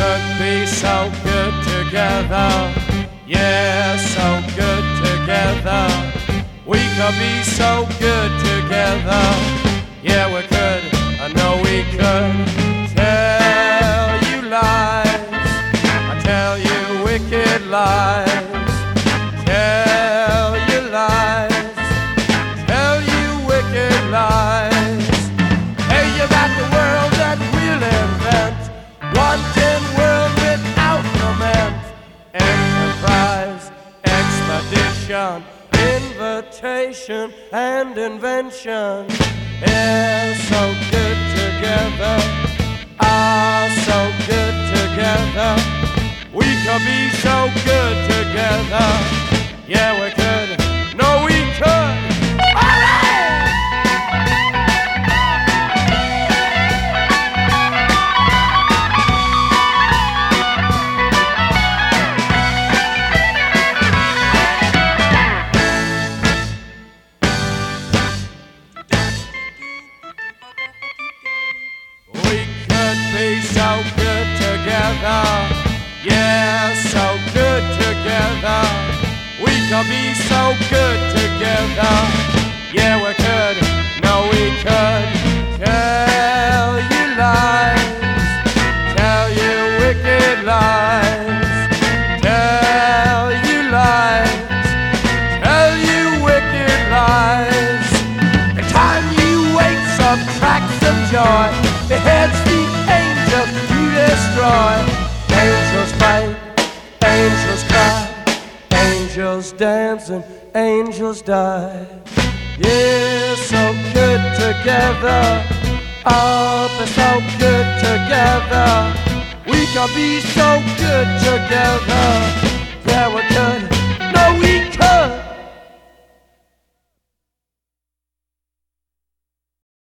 could be so good together. Yeah, so good together. We could be so good together. Yeah, we could. I know we could. Tell you lies. I tell you wicked lies. Tell you lies. Tell you wicked lies. Hey, you got the world that we'll invent. One world without lament. Enterprise, expedition, invitation and invention. Yeah, so good together. Ah, so good together. We could be so good together. Yeah, we could. No, we could. We could be so good together. Yeah, so good together. We could be so good together. Yeah, we could. No, we could. Tell you lies. Tell you wicked lies. Tell you lies. Tell you wicked lies. The time you wait, subtract some joy. Beheads the angels you destroy. Angels fight, angels cry, angels dance and angels die. Yeah, so good together. Oh, but so good together. We can be so good together.